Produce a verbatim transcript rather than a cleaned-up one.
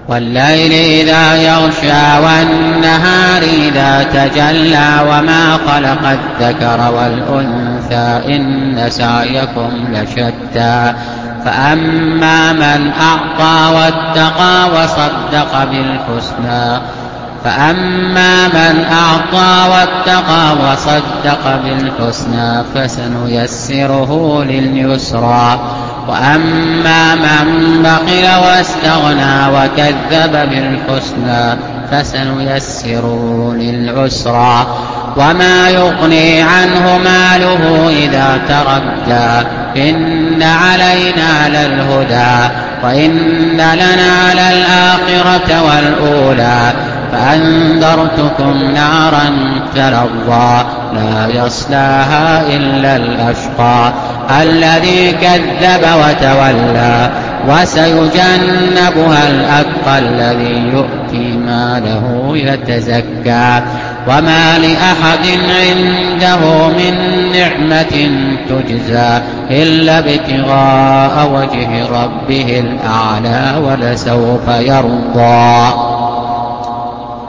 والليل إذا يغشى والنهار إذا تجلى وما خلق الذكر والأنثى إن سعيكم لشتى فأما من أعطى واتقى وصدق بالحسنى فأما من أعطى واتقى وصدق بالحسنى فسنيسره لليسرى وأما من بخل واستغنى وكذب بالحسنى فسنيسره للعسرى وما يغني عنه ماله إذا تردى إن علينا للهدى وإن لنا للآخرة والأولى فأنذرتكم نارا تلظى لا يصلاها إلا الأشقى الذي كذب وتولى وسيجنبها الأتقى الذي يؤتي ماله يتزكى وما لأحد عنده من نعمة تجزى إلا ابتغاء وجه ربه الأعلى ولسوف يرضى.